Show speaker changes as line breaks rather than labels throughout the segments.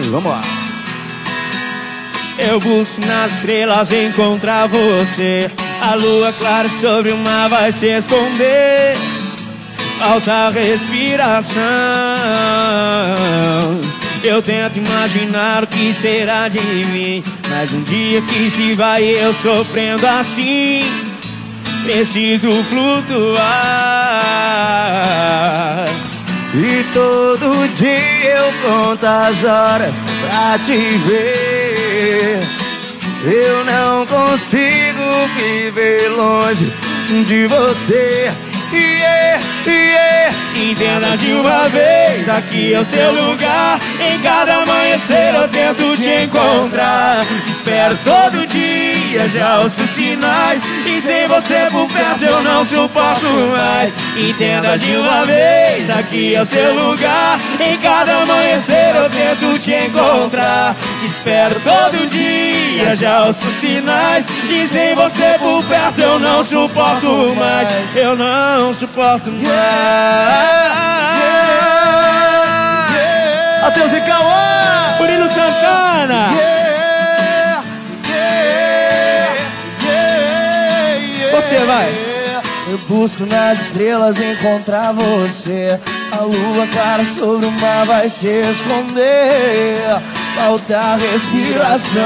vamos lá.
Eu busco nas estrelas encontrar você. A lua clara sobre o mar vai se esconder. Falta respiração. Eu tento imaginar o que será de mim, mas um dia que se vai eu sofrendo assim. Preciso flutuar.
E todo dia eu conto as horas pra te ver. Eu não consigo viver longe de você.
Entenda de uma vez, aqui é o seu lugar. Em cada amanhecer eu tento te encontrar. Te espero todo dia, já ouço sinais. E sem você por perto eu não suporto mais. Entenda de uma vez, aqui é o seu lugar. Em cada amanhecer eu tento te encontrar. Te espero todo dia, já ouço sinais. E sem você por perto eu não suporto mais. Eu não suporto mais.
Adeus e Cauã,
Murilo Santana. Você vai.
Eu busco nas estrelas encontrar você. A lua clara sobre o mar vai se esconder. Falta respiração.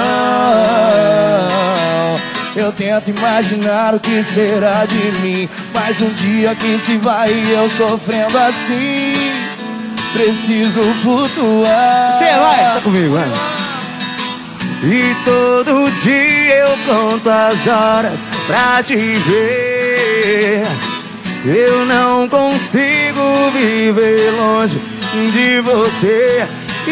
Eu tento imaginar o que será de mim, mas um dia que se vai eu sofrendo assim. Preciso flutuar.
Você vai.
Tá comigo, vai. E todo dia eu conto as horas pra te ver. Eu não consigo viver longe de você.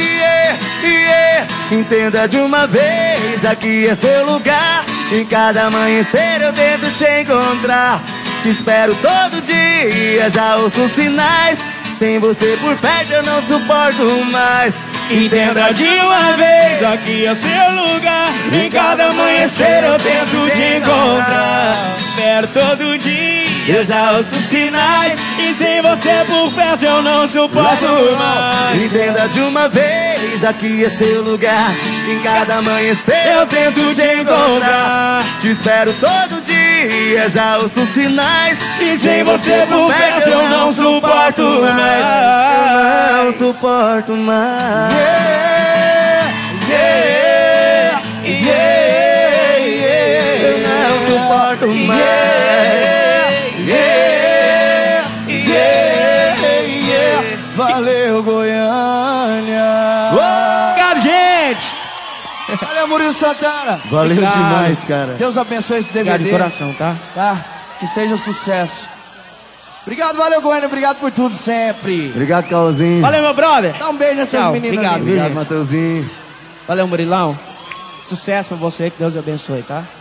Entenda de uma vez, aqui é seu lugar. Em cada amanhecer eu tento te encontrar. Te espero todo dia, já ouço sinais. Sem você por perto eu não suporto mais.
Entenda de uma vez, aqui é o seu lugar. Em cada amanhecer eu tento te encontrar. Te espero todo dia, eu já ouço sinais. E sem você por perto eu não suporto mais.
Entenda de uma vez, aqui é seu lugar. Em cada amanhecer
eu tento te encontrar.
Te espero todo dia, já ouço sinais.
E sem você por perto eu não suporto mais.
Eu não suporto mais. Eu não suporto mais. Valeu, Goiânia.
Obrigado, gente.
Valeu, Murilo Santana. Valeu
Obrigado.
demais, cara. Deus abençoe esse DVD.
Obrigado de coração, tá?
Tá? Que seja sucesso. Obrigado, valeu, Goiânia. Obrigado por tudo sempre. Obrigado, Cauãzinho.
Valeu, meu brother.
Dá um beijo nessas
Tchau.
meninas.
Obrigado,
Obrigado,
gente.
Mateuzinho.
Valeu, Murilão. Sucesso pra você, que Deus abençoe, tá?